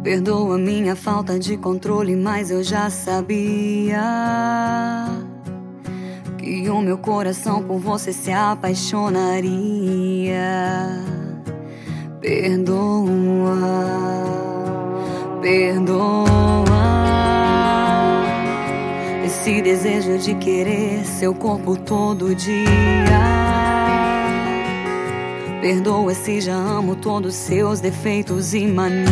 Perdoa minha falta de controle, mas eu já sabia que o meu coração por você se apaixonaria. Perdoa, perdoa esse desejo de querer seu corpo todo dia. Perdoa se já amo todos seus defeitos e manias.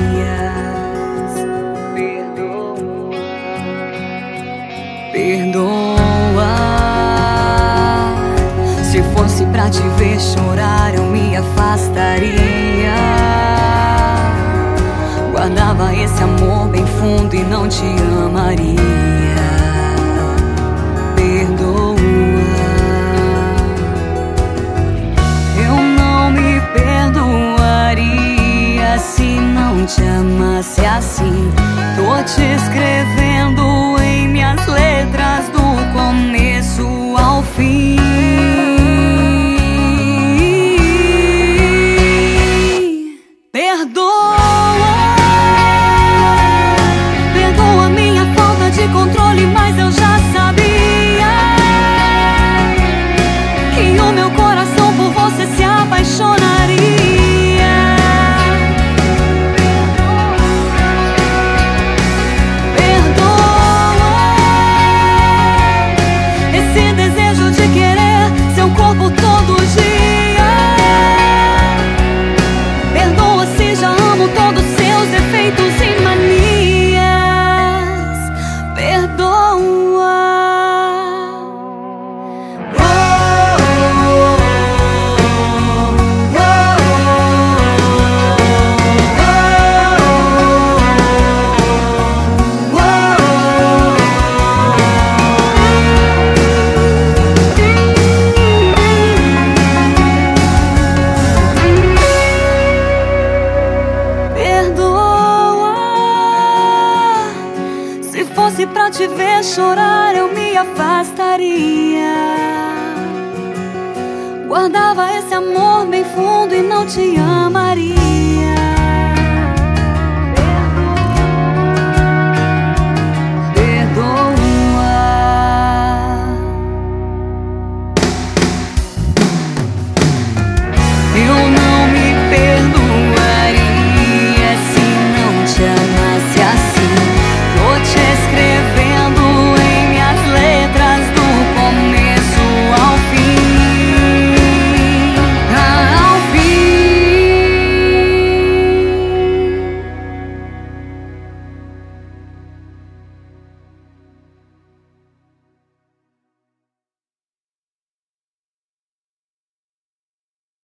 Perdoa, perdoa. Se fosse pra te ver chorar, eu me afastaria. Guardava esse amor bem fundo e não te amaria. Perdoa. Perdoaria se não te amasse assim. Tô te escrevendo em minhas letras do começo ao fim. Perdoa, perdoa minha falta de controle, mas eu já sabia que o meu coração por você se apaixonaria. Se fosse pra te ver chorar, eu me afastaria. Guardava esse amor bem fundo e não te amaria.